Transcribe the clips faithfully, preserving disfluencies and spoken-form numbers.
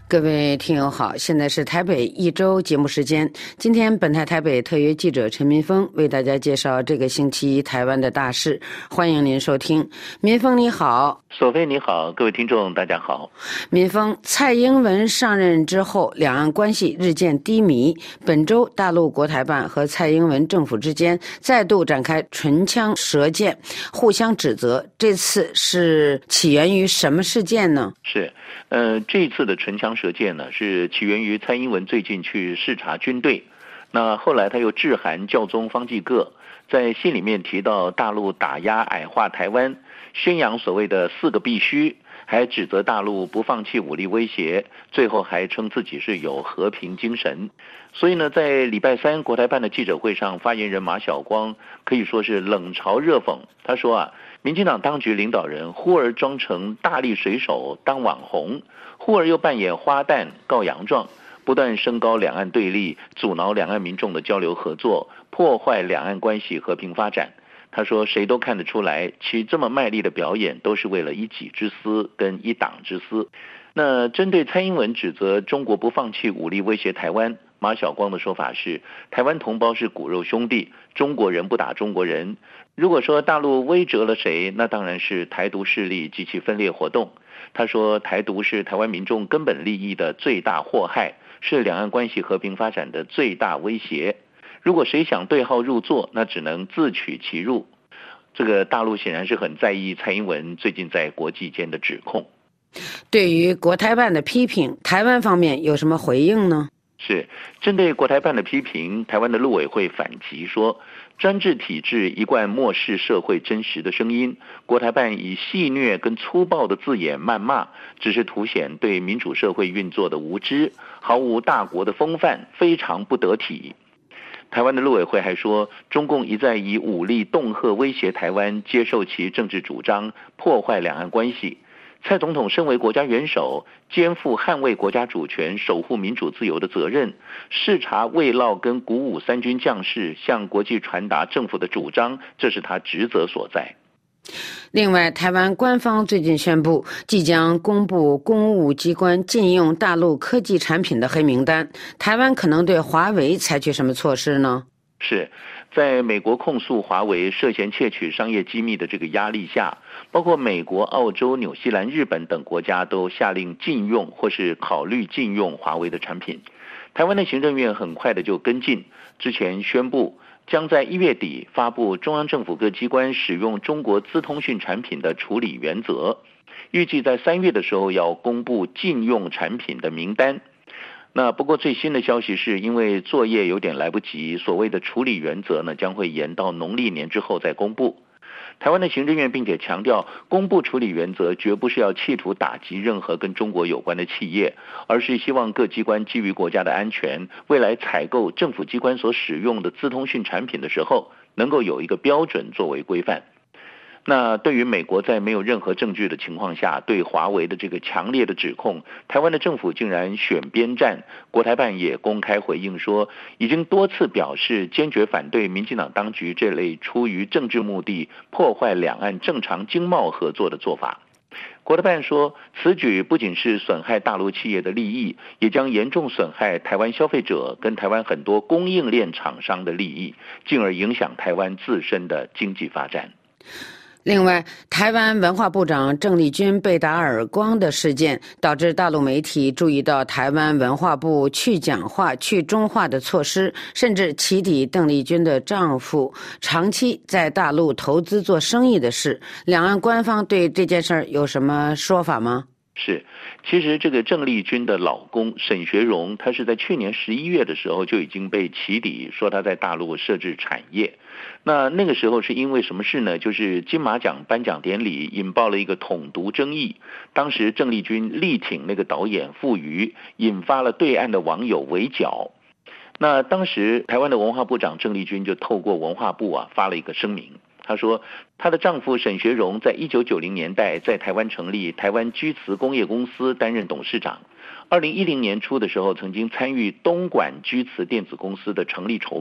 各位听友好，现在是台北一周节目时间。今天本台台北特约记者陈民峰为大家介绍这个星期台湾的大事，欢迎您收听。民峰你好。 索菲你好，各位听众大家好。 民峰，蔡英文上任之后，两岸关系日渐低迷。本周大陆国台办和蔡英文政府之间再度展开唇枪舌剑，互相指责。这次是起源于什么事件呢？ 是呃，这次的唇枪舌剑呢，是起源于蔡英文最近去视察军队，那后来他又致函教宗方济各，在信里面提到大陆打压矮化台湾，宣扬所谓的四个必须，还指责大陆不放弃武力威胁，最后还称自己是有和平精神。所以呢，在礼拜三国台办的记者会上，发言人马晓光可以说是冷嘲热讽。他说啊，民进党当局领导人忽而装成大力水手当网红，忽而又扮演花旦告洋状，不断升高两岸对立，阻挠两岸民众的交流合作，破坏两岸关系和平发展。他说谁都看得出来，其这么卖力的表演都是为了一己之私跟一党之私。那针对蔡英文指责中国不放弃武力威胁台湾，马晓光的说法是，台湾同胞是骨肉兄弟，中国人不打中国人。如果说大陆威慑了谁，那当然是台独势力及其分裂活动。他说台独是台湾民众根本利益的最大祸害，是两岸关系和平发展的最大威胁。如果谁想对号入座，那只能自取其辱。这个大陆显然是很在意蔡英文最近在国际间的指控。 对于国台办的批评，台湾方面有什么回应呢？ 是针对国台办的批评，台湾的陆委会反击说，专制体制一贯漠视社会真实的声音，国台办以戏谑跟粗暴的字眼谩骂，只是凸显对民主社会运作的无知，毫无大国的风范，非常不得体。台湾的陆委会还说，中共一再以武力恫吓威胁台湾，接受其政治主张，破坏两岸关系。蔡总统身为国家元首，肩负捍卫国家主权、守护民主自由的责任，视察慰劳跟鼓舞三军将士，向国际传达政府的主张，这是他职责所在。 另外，台湾官方最近宣布，即将公布公务机关禁用大陆科技产品的黑名单。台湾可能对华为采取什么措施呢？ 是在美国控诉华为涉嫌窃取商业机密的这个压力下，包括美国、澳洲、纽西兰、日本等国家都下令禁用或是考虑禁用华为的产品。台湾的行政院很快的就跟进，之前宣布将在一月底发布中央政府各机关使用中国资通讯产品的处理原则，预计在三月的时候要公布禁用产品的名单。那不过最新的消息是，因为作业有点来不及，所谓的处理原则呢将会延到农历年之后再公布。台湾的行政院并且强调，公布处理原则绝不是要企图打击任何跟中国有关的企业，而是希望各机关基于国家的安全，未来采购政府机关所使用的资通讯产品的时候，能够有一个标准作为规范。那对于美国在没有任何证据的情况下对华为的这个强烈的指控，台湾的政府竟然选边站，国台办也公开回应说，已经多次表示坚决反对民进党当局这类出于政治目的破坏两岸正常经贸合作的做法。国台办说，此举不仅是损害大陆企业的利益，也将严重损害台湾消费者跟台湾很多供应链厂商的利益，进而影响台湾自身的经济发展。 另外，台湾文化部长郑丽君被打耳光的事件，导致大陆媒体注意到台湾文化部去蒋化、去中化的措施，甚至起底邓丽君的丈夫长期在大陆投资做生意的事。两岸官方对这件事有什么说法吗？ 是，其实这个郑丽君的老公沈学荣，他是在去年十一月的时候就已经被起底，说他在大陆设置产业。那那个时候是因为什么事呢？就是金马奖颁奖典礼引爆了一个统独争议，当时郑丽君力挺那个导演傅瑜，引发了对岸的网友围剿。那当时台湾的文化部长郑丽君就透过文化部啊发了一个声明，她说她的丈夫沈学荣在一九九零年代在台湾成立台湾居瓷工业公司担任董事长，二零一零年初的时候曾经参与东莞居瓷电子公司的成立筹备。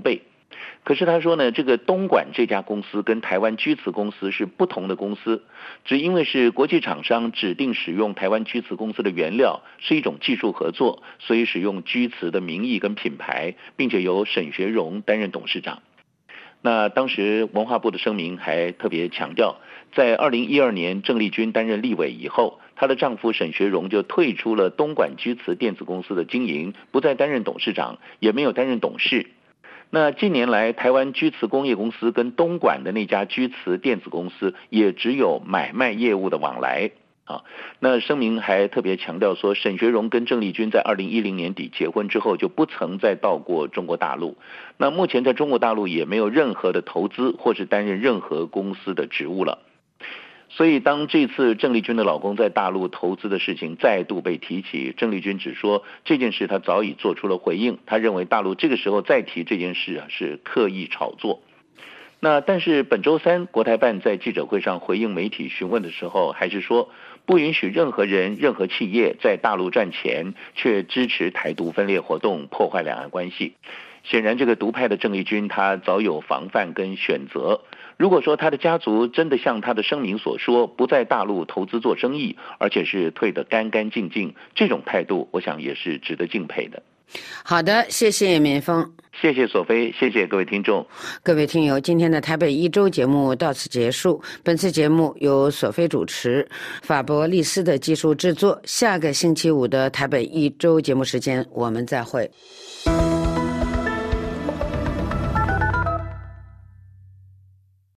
可是他说呢，这个东莞这家公司跟台湾居瓷公司是不同的公司，只因为是国际厂商指定使用台湾居瓷公司的原料，是一种技术合作，所以使用居瓷的名义跟品牌，并且由沈学荣担任董事长。那当时文化部的声明还特别强调，在二零一二年郑丽君担任立委以后，她的丈夫沈学荣就退出了东莞居瓷电子公司的经营，不再担任董事长，也没有担任董事。那近年来台湾居瓷工业公司跟东莞的那家居瓷电子公司也只有买卖业务的往来啊。那声明还特别强调说，沈学荣跟郑丽君在二零一零年底结婚之后就不曾再到过中国大陆，那目前在中国大陆也没有任何的投资或是担任任何公司的职务了。所以当这次郑丽君的老公在大陆投资的事情再度被提起，郑丽君只说这件事她早已做出了回应，她认为大陆这个时候再提这件事啊是刻意炒作。那但是本周三国台办在记者会上回应媒体询问的时候，还是说不允许任何人任何企业在大陆赚钱，却支持台独分裂活动，破坏两岸关系。显然这个独派的郑丽君她早有防范跟选择，如果说她的家族真的像她的声明所说，不在大陆投资做生意，而且是退得干干净净，这种态度我想也是值得敬佩的。 好的，谢谢民峰， 谢谢索菲，谢谢各位听众。 各位听友，今天的台北一周节目到此结束。本次节目由索菲主持，法伯利斯的技术制作。下个星期五的台北一周节目时间我们再会。